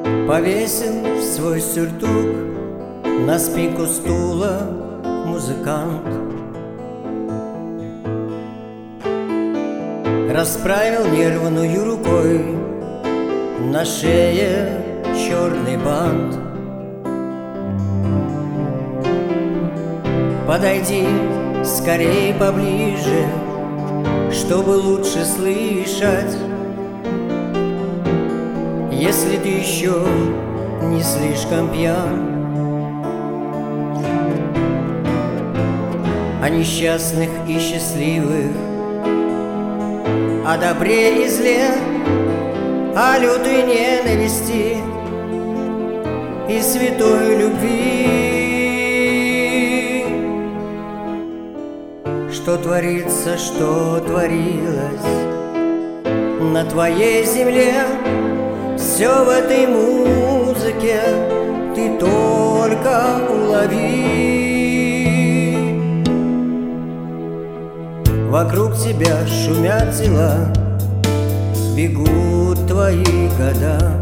Повесил свой сюртук на спинку стула музыкант. Расправил нервную рукой на шее черный бант. Подойди скорей поближе, чтобы лучше слышать. Если ты еще не слишком пьян. О несчастных и счастливых, о добре и зле, о лютой ненависти и святой любви. Что творится, что творилось на твоей земле, все в этой музыке ты только улови. Вокруг тебя шумят дела, бегут твои года.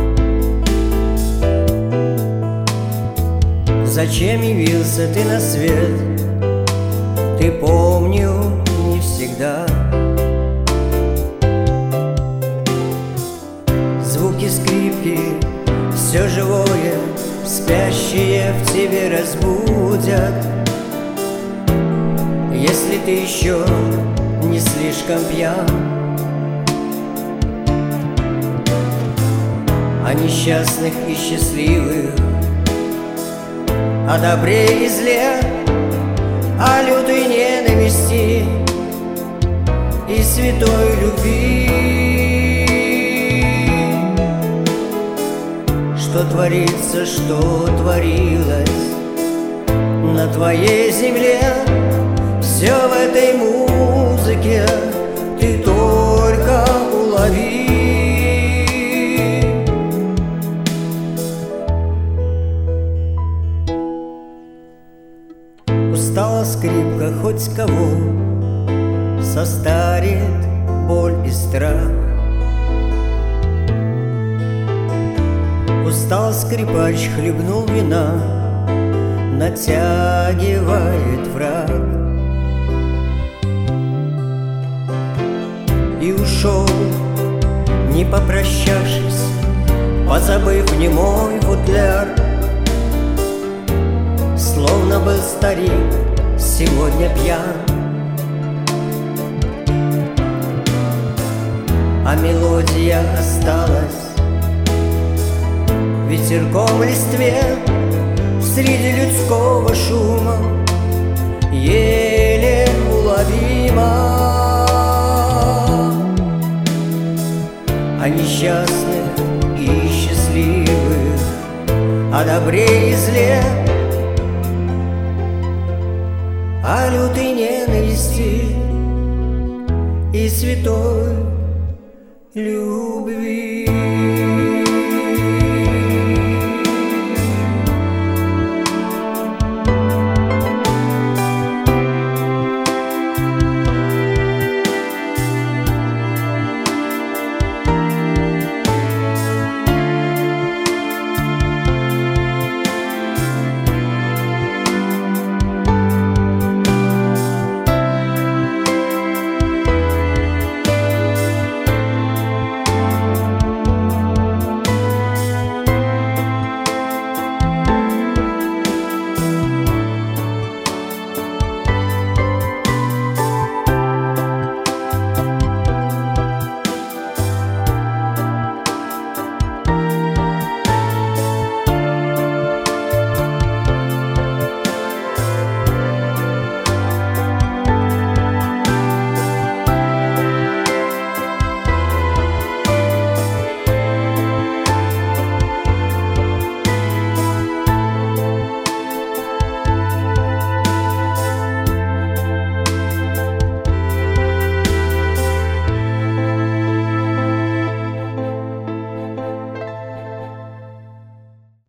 Зачем явился ты на свет, ты помнил не всегда. Звуки скрипки, все живое, спящее в тебе разбудят. Если ты еще не слишком пьян. О несчастных и счастливых, о добре и зле, о лютой ненависти и святой любви. Что творится, что творилось на твоей земле, все в этой музыке ты только улови. Устала скрипка хоть кого, состарит боль и страх. Устал скрипач, хлебнул вина, натягивает фрак. И ушел, не попрощавшись, позабыв немой футляр. Словно был старик, сегодня пьян. А мелодия осталась ветерком в листве среди людского шума, еле уловима. О несчастных и счастливых, о добре и зле, о лютой ненависти и святой любви.